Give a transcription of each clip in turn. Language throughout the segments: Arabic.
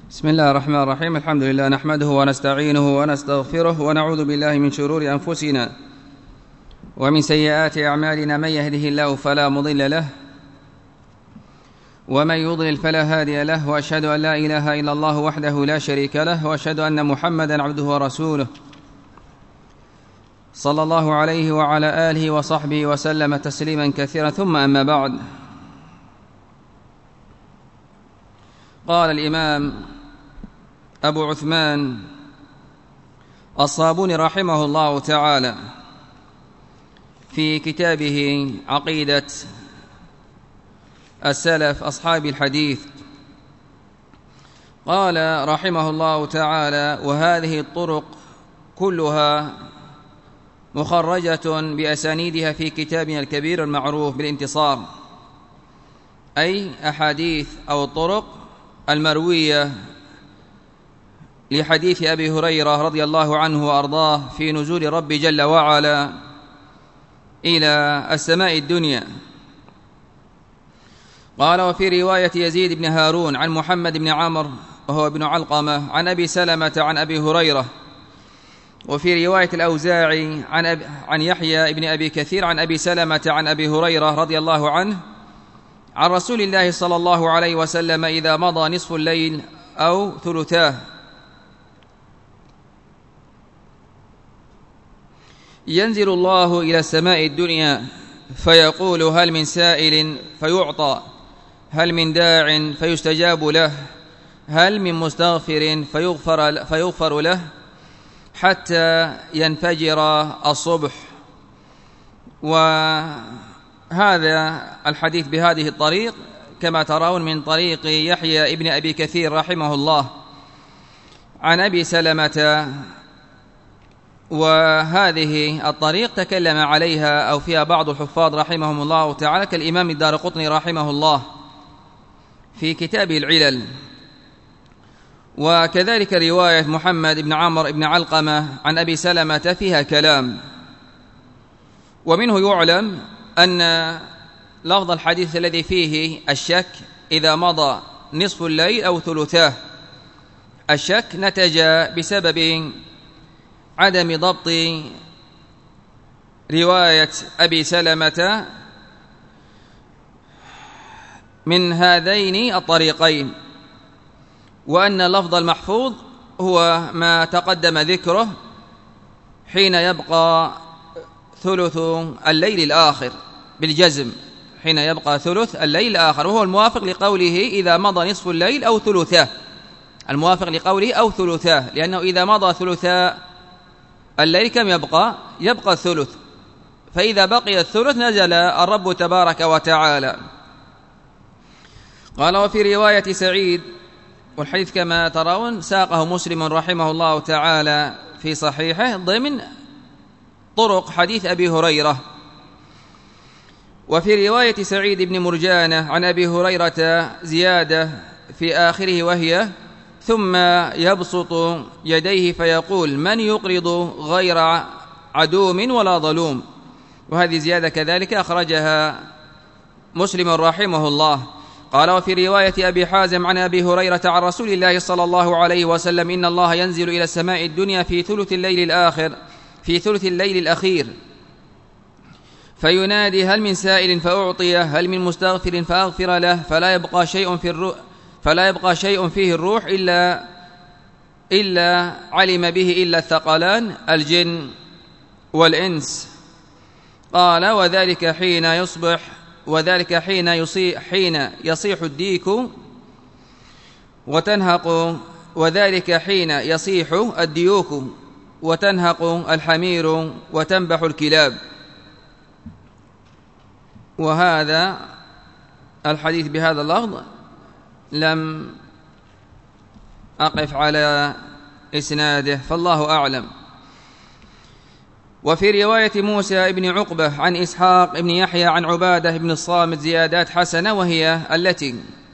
بسم الله الرحمن الرحيم. الحمد لله نحمده ونستعينه ونستغفره ونعوذ بالله من شرور أنفسنا ومن سيئات أعمالنا، من يهده الله فلا مضل له ومن يضلل فلا هادي له، وأشهد أن لا إله إلا الله وحده لا شريك له، وأشهد أن محمدا عبده ورسوله صلى الله عليه وعلى آله وصحبه وسلم تسليما كثيرا. ثم أما بعد، قال الإمام أبو عثمان الصابوني رحمه الله تعالى في كتابه عقيدة السلف أصحاب الحديث، قال رحمه الله تعالى: وهذه الطرق كلها مخرجة بأسانيدها في كتابنا الكبير المعروف بالانتصار، أي أحاديث أو الطرق المروية لحديث أبي هريرة رضي الله عنه وأرضاه في نزول رب جل وعلا إلى السماء الدنيا. قال: وفي رواية يزيد بن هارون عن محمد بن عمرو وهو ابن علقمة عن أبي سلمة عن أبي هريرة. وفي رواية الأوزاعي عن يحيى بن أبي كثير عن أبي سلمة عن أبي هريرة رضي الله عنه عن رسول الله صلى الله عليه وسلم: إذا مضى نصف الليل أو ثلثاه ينزل الله إلى السماء الدنيا فيقول: هل من سائل فيعطى، هل من داع فيستجاب له، هل من مستغفر فيغفر له، حتى ينفجر الصبح. وهذا الحديث بهذه الطريق كما ترون من طريق يحيى ابن أبي كثير رحمه الله عن أبي سلمة، وهذه الطريق تكلم عليها أو فيها بعض الحفاظ رحمهم الله تعالى كالإمام الدارقطني رحمه الله في كتابه العلل. وكذلك رواية محمد بن عمرو بن علقمة عن أبي سلمة فيها كلام. ومنه يعلم أن لفظ الحديث الذي فيه الشك إذا مضى نصف الليل أو ثلثاه، الشك نتج بسبب عدم ضبط رواية أبي سلمة من هذين الطريقين، وأن اللفظ المحفوظ هو ما تقدم ذكره حين يبقى ثلث الليل الآخر بالجزم، حين يبقى ثلث الليل الآخر، وهو الموافق لقوله إذا مضى نصف الليل أو ثلثاه، الموافق لقوله أو ثلثاه، لأنه إذا مضى ثلثا الليل كم يبقى الثلث، فإذا بقي الثلث نزل الرب تبارك وتعالى. قال: وفي رواية سعيد، والحديث كما ترون ساقه مسلم رحمه الله تعالى في صحيحه ضمن طرق حديث أبي هريرة. وفي رواية سعيد بن مرجانة عن أبي هريرة زيادة في آخره، وهي: ثم يبسط يديه فيقول: من يقرض غير عدوم ولا ظلوم. وهذه زيادة كذلك أخرجها مسلم رحمه الله. قال: وفي رواية أبي حازم عن أبي هريرة عن رسول الله صلى الله عليه وسلم: إن الله ينزل إلى السماء الدنيا في ثلث الليل الأخير فينادي: هل من سائل فأعطيه، هل من مستغفر فأغفر له، فلا يبقى شيء فيه الروح إلا علم به إلا الثقلان الجن والإنس. قال: وذلك حين يصيح الديك وتنهق الحمير وتنبح الكلاب. وهذا الحديث بهذا اللفظ لم أقف على إسناده فالله أعلم. وفي رواية موسى بن عقبة عن إسحاق بن يحيى عن عبادة بن الصامت زيادات حسنة، وهي التي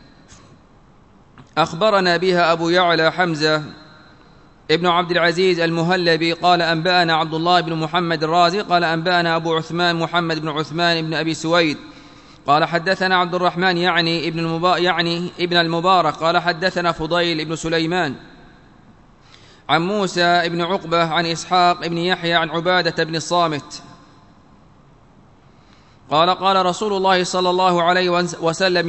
أخبرنا بها أبو يعلى حمزة ابن عبد العزيز المهلبي قال: أنبأنا عبد الله بن محمد الرازي قال: أنبأنا أبو عثمان محمد بن عثمان بن أبي سويد قال حدثنا عبد الرحمن يعني ابن المبارك قال حدثنا فضيل بن سليمان عن موسى بن عقبة عن إسحاق بن يحيى عن عبادة بن الصامت قال قال رسول الله صلى الله عليه وسلم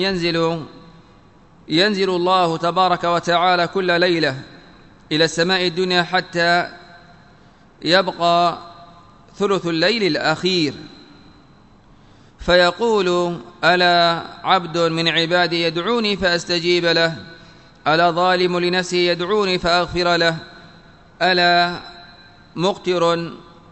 ينزل الله تبارك وتعالى كل ليلة إلى السماء الدنيا حتى يبقى ثلث الليل الأخير فيقول ألا عبد من عبادي يدعوني فأستجيب له ألا ظالم لنفسه يدعوني فأغفر له ألا مقتر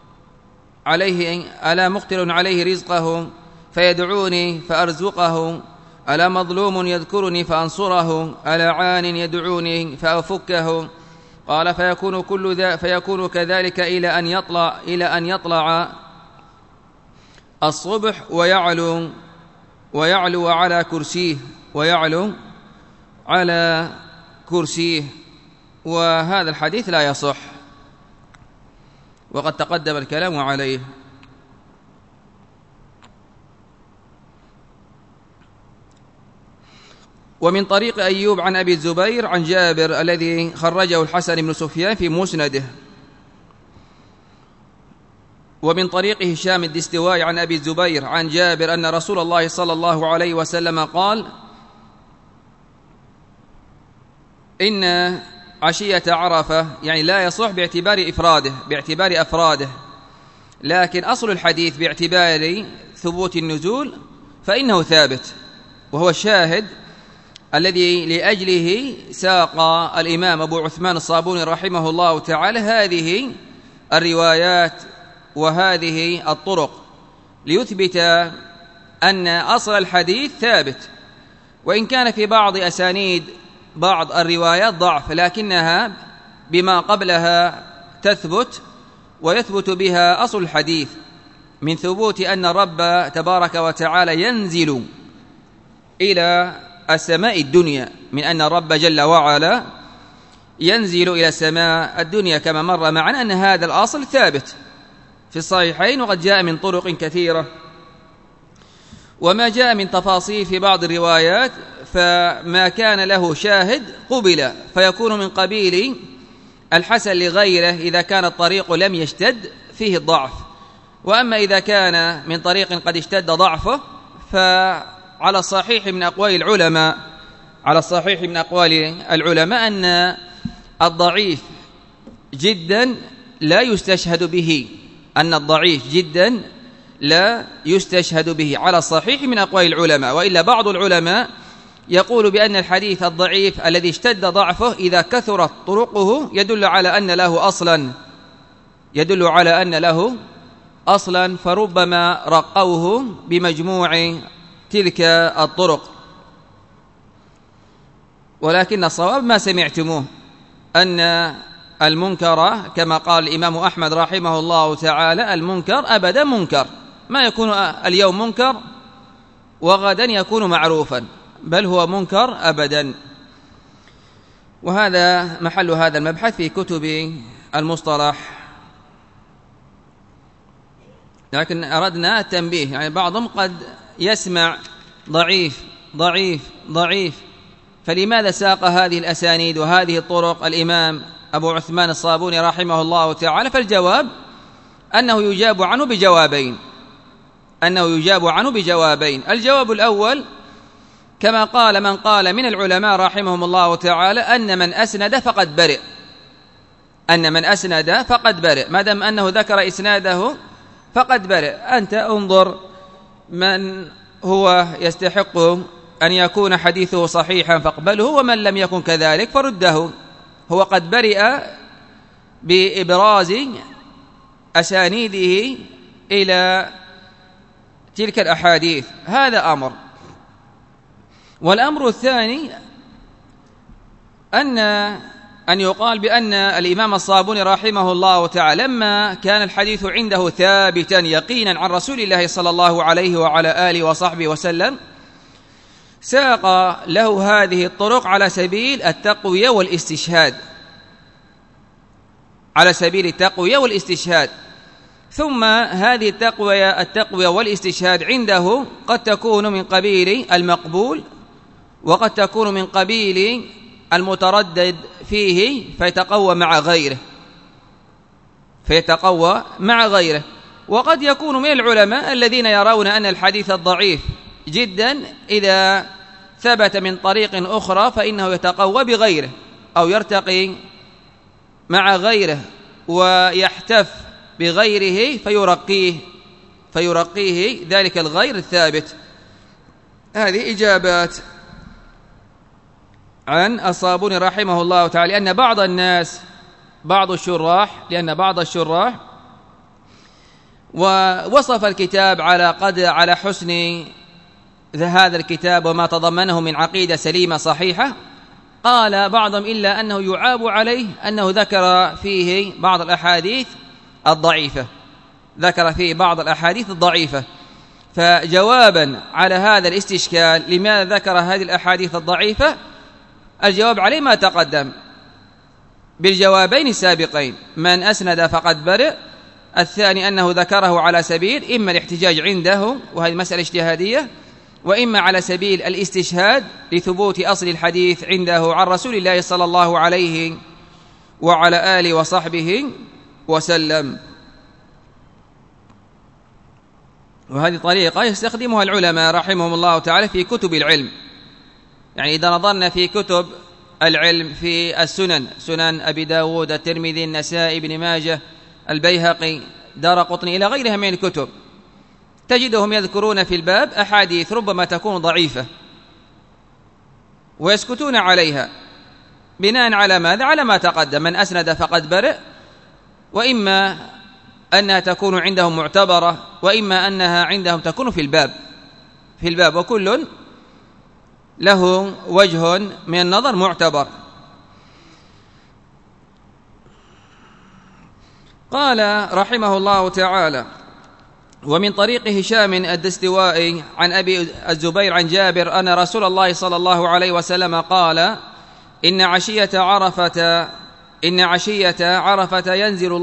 عليه رزقه فيدعوني فأرزقه ألا مظلوم يذكرني فأنصره ألا عان يدعوني فأفكه قال فيكون كذلك إلى أن يطلع الصبح ويعلو على كرسيه وهذا الحديث لا يصح وقد تقدم الكلام عليه. ومن طريق أيوب عن أبي الزبير عن جابر الذي خرجه الحسن بن سفيان في مسنده. ومن طريق هشام الدستوائي عن أبي الزبير عن جابر أن رسول الله صلى الله عليه وسلم قال إن عشية عرفة يعني لا يصح باعتبار أفراده لكن أصل الحديث باعتبار ثبوت النزول فإنه ثابت وهو الشاهد الذي لأجله ساق الإمام أبو عثمان الصابوني رحمه الله تعالى هذه الروايات وهذه الطرق ليثبت أن أصل الحديث ثابت وإن كان في بعض أسانيد بعض الروايات ضعف لكنها بما قبلها تثبت ويثبت بها أصل الحديث من ثبوت أن الرب تبارك وتعالى ينزل إلى السماء الدنيا من أن الرب جل وعلا ينزل إلى السماء الدنيا كما مر معنا أن هذا الأصل ثابت في الصحيحين وقد جاء من طرق كثيرة. وما جاء من تفاصيل في بعض الروايات فما كان له شاهد قبل فيكون من قبيل الحسن لغيره إذا كان الطريق لم يشتد فيه الضعف وأما إذا كان من طريق قد اشتد ضعفه فعلى الصحيح من أقوال العلماء أن الضعيف جدا لا يستشهد به على الصحيح من أقوال العلماء وإلا بعض العلماء يقول بأن الحديث الضعيف الذي اشتد ضعفه إذا كثرت طرقه يدل على أن له أصلا فربما رقوه بمجموع تلك الطرق ولكن الصواب ما سمعتموه أن المنكر كما قال الإمام أحمد رحمه الله تعالى المنكر أبدا منكر ما يكون اليوم منكر وغدا يكون معروفا بل هو منكر أبدا. وهذا محل هذا المبحث في كتب المصطلح لكن أردنا التنبيه يعني بعضهم قد يسمع ضعيف فلماذا ساق هذه الأسانيد وهذه الطرق الإمام أبو عثمان الصابوني رحمه الله تعالى فالجواب أنه يجاب عنه بجوابين. الجواب الأول كما قال من قال من العلماء رحمهم الله تعالى أن من أسند فقد برئ ما دام أنه ذكر إسناده فقد برئ. أنت انظر من هو يستحق أن يكون حديثه صحيحا فاقبله ومن لم يكن كذلك فرده. هو قد برئ بإبراز أسانيده إلى تلك الأحاديث هذا أمر. والأمر الثاني أن يقال بأن الإمام الصابوني رحمه الله تعالى لما كان الحديث عنده ثابتا يقينا عن رسول الله صلى الله عليه وعلى آله وصحبه وسلم ساق له هذه الطرق على سبيل التقوية والاستشهاد ثم هذه التقوية والاستشهاد عنده قد تكون من قبيل المقبول، وقد تكون من قبيل المتردد فيه فيتقوى مع غيره. وقد يكون من العلماء الذين يرون أن الحديث الضعيف جدا إذا ثبت من طريق أخرى فإنه يتقوى بغيره أو يرتقي مع غيره ويحتف بغيره فيرقيه ذلك الغير الثابت. هذه إجابات عن الصابوني رحمه الله تعالى، لأن بعض الشراح ووصف الكتاب على حسن هذا الكتاب وما تضمنه من عقيدة سليمة صحيحة. قال بعضهم إلا أنه يعاب عليه أنه ذكر فيه بعض الأحاديث الضعيفة. فجوابا على هذا الاستشكال لماذا ذكر هذه الأحاديث الضعيفة، الجواب عليه ما تقدم بالجوابين السابقين: من أسند فقد برئ. الثاني أنه ذكره على سبيل إما الاحتجاج عنده، وهذه مسألة اجتهادية، وإما على سبيل الاستشهاد لثبوت أصل الحديث عنده عن رسول الله صلى الله عليه وعلى آله وصحبه وسلم. وهذه طريقة يستخدمها العلماء رحمهم الله تعالى في كتب العلم. يعني إذا نظرنا في كتب العلم في سنن أبي داود، الترمذي، النسائي، ابن ماجه، البيهقي، دارقطني إلى غيرها من الكتب، تجدهم يذكرون في الباب أحاديث ربما تكون ضعيفة ويسكتون عليها بناء على ماذا؟ على ما تقدم: من أسند فقد برئ، وإما أنها تكون عندهم معتبرة، وإما أنها عندهم تكون في الباب، وكل له وجه من النظر معتبر. قال رحمه الله تعالى: ومن طريق هشام الدستوائي عن أبي الزبير عن جابر أن رسول الله صلى الله عليه وسلم قال: إن عشية عرفة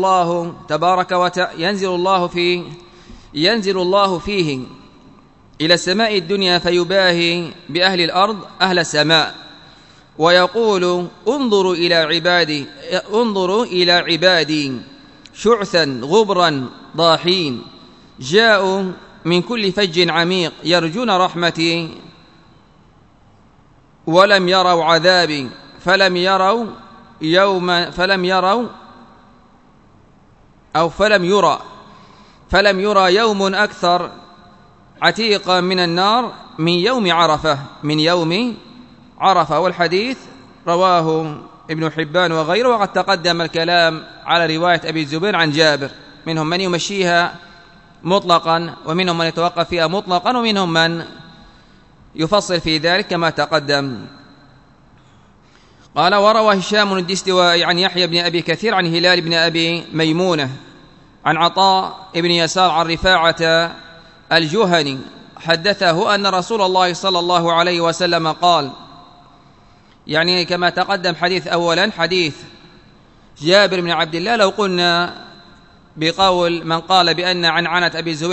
ينزل الله فيه إلى السماء الدنيا فيباهي بأهل الأرض أهل السماء ويقول: انظروا إلى عبادي شعثا غبرا ضاحين جاءوا من كل فج عميق يرجون رحمتي ولم يروا عذابي فلم يرى يوم أكثر عتيقا من النار من يوم عرفة. والحديث رواه ابن حبان وغيره، وقد تقدم الكلام على رواية أبي الزبير عن جابر. منهم من يمشيها مطلقا، ومنهم من يتوقف فيها مطلقا، ومنهم من يفصل في ذلك كما تقدم. قال: وروى هشام الدستوائي عن يحيى بن أبي كثير عن هلال بن أبي ميمونة عن عطاء بن يسار عن رفاعة الجهني حدثه أن رسول الله صلى الله عليه وسلم قال، يعني كما تقدم حديث أولا حديث جابر بن عبد الله، لو قلنا بقول من قال بأن عنعنة أبي الزبير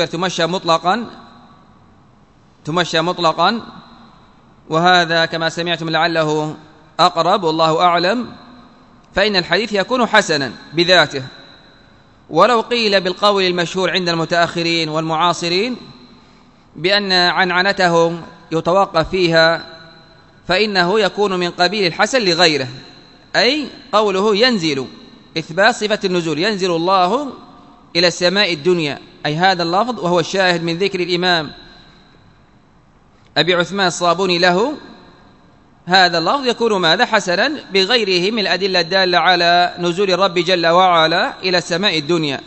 تمشى مطلقا، وهذا كما سمعتم لعله أقرب والله أعلم، فإن الحديث يكون حسنا بذاته. ولو قيل بالقول المشهور عند المتأخرين والمعاصرين بأن عنعنته يتوقف فيها فإنه يكون من قبيل الحسن لغيره، أي قوله ينزل، إثبات صفة النزول، ينزل الله إلى السماء الدنيا، أي هذا اللفظ وهو الشاهد من ذكر الإمام أبي عثمان الصابوني له، هذا اللفظ يكون ماذا؟ حسنا بغيره من الأدلة الدالة على نزول الرب جل وعلا إلى السماء الدنيا.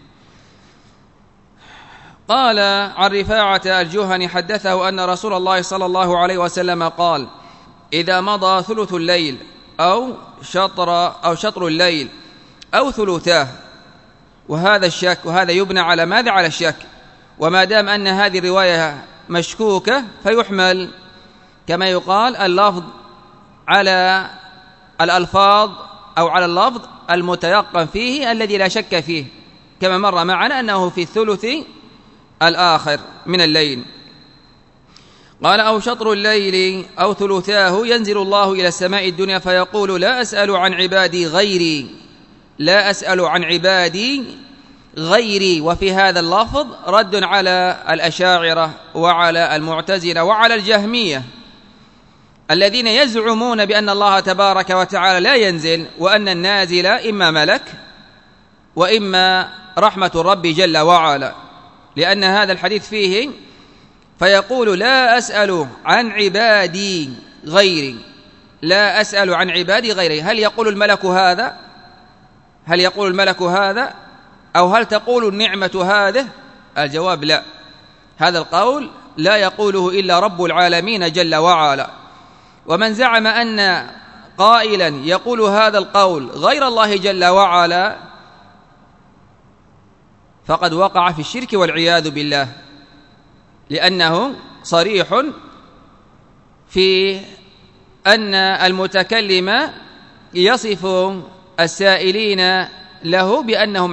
قال عن رفاعة الجهني حدثه أن رسول الله صلى الله عليه وسلم قال: إذا مضى ثلث الليل أو شطر الليل أو ثلثاه، وهذا الشك، وهذا يبنى على ماذا؟ على الشك. وما دام أن هذه الرواية مشكوكة فيحمل كما يقال اللفظ على الألفاظ أو على اللفظ المتيقن فيه الذي لا شك فيه، كما مر معنا أنه في الثلث الآخر من الليل. قال أو شطر الليل أو ثلثاه ينزل الله إلى السماء الدنيا فيقول لا أسأل عن عبادي غيري، لا أسأل عن عبادي غيري. وفي هذا اللفظ رد على الأشاعرة وعلى المعتزلة وعلى الجهمية الذين يزعمون بأن الله تبارك وتعالى لا ينزل، وأن النازل إما ملك وإما رحمة الرب جل وعلا، لأن هذا الحديث فيه فيقول لا أسأل عن عبادي غيري، لا أسأل عن عبادي غيري. هل يقول الملك هذا؟ هل يقول الملك هذا؟ أو هل تقول النعمة هذا؟ الجواب لا، هذا القول لا يقوله إلا رب العالمين جل وعلا. ومن زعم أن قائلا يقول هذا القول غير الله جل وعلا فقد وقع في الشرك والعياذ بالله، لأنه صريح في أن المتكلم يصف السائلين له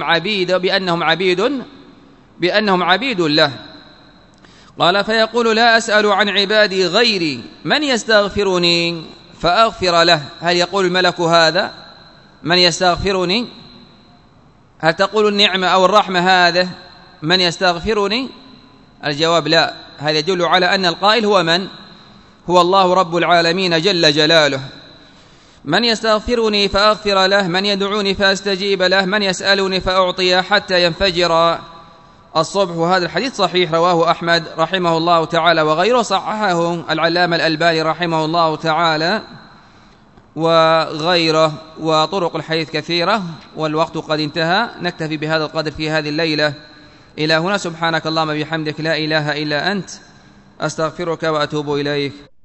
بأنهم عبيد له. قال فيقول لا أسأل عن عبادي غيري من يستغفرني فأغفر له. هل يقول الملك هذا من يستغفرني؟ هل تقول النعمة أو الرحمة هذا من يستغفرني؟ الجواب لا، هذا يدل على أن القائل هو من؟ هو الله رب العالمين جل جلاله. من يستغفرني فأغفر له، من يدعوني فأستجيب له، من يسألني فأعطيه حتى ينفجر الصبح. وهذا الحديث صحيح رواه أحمد رحمه الله تعالى وغيره، صححه العلامة الألباني رحمه الله تعالى وغيره، وطرق الحديث كثيرة والوقت قد انتهى. نكتفي بهذا القدر في هذه الليلة. إلى هنا، سبحانك اللهم بحمدك لا إله إلا أنت، أستغفرك وأتوب إليك.